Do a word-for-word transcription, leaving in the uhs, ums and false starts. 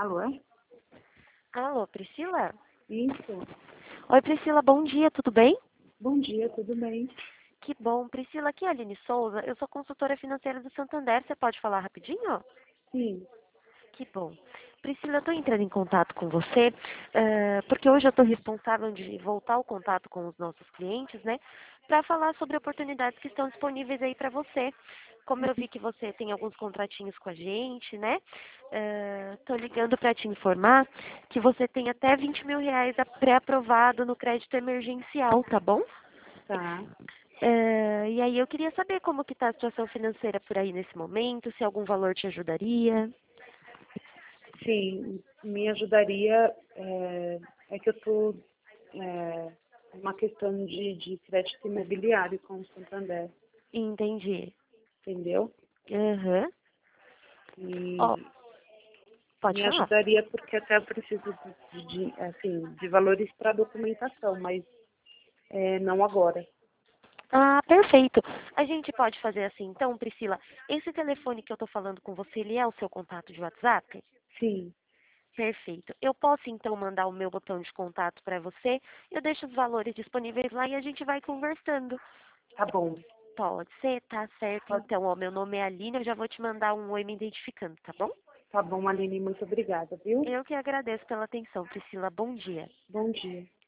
Alô? Alô, Priscila? Isso. Oi, Priscila, bom dia, tudo bem? Bom dia, tudo bem? Que bom. Priscila, aqui é a Aline Souza, eu sou consultora financeira do Santander, você pode falar rapidinho? Sim. Que bom. Priscila, eu estou entrando em contato com você, eh, porque hoje eu estou responsável de voltar o contato com os nossos clientes, né, para falar sobre oportunidades que estão disponíveis aí para você. Como eu vi que você tem alguns contratinhos com a gente, né, estou ligando para te informar que você tem até vinte mil reais a- pré-aprovado no crédito emergencial, tá bom? Tá. Eh, e aí eu queria saber como que está a situação financeira por aí nesse momento, se algum valor te ajudaria. Sim, me ajudaria. É, é que eu tô é, uma questão de, de crédito imobiliário com o Santander, Entendi. entendeu? Aham. Ó, E pode me falar. ajudaria porque até eu preciso de, de, assim, de valores para documentação, mas é, não agora. Ah, perfeito. A gente pode fazer assim, então, Priscila. Esse telefone que eu tô falando com você, ele é o seu contato de WhatsApp? Sim, Perfeito. Eu posso então mandar o meu botão de contato para você. Eu deixo os valores disponíveis lá e a gente vai conversando. tá bom. Pode ser, tá certo. Tá, Então, ó, meu nome é Aline, eu já vou te mandar um oi me identificando, tá bom? tá bom, Aline, muito obrigada, viu? Eu que agradeço pela atenção, Priscila. Bom dia. Bom dia.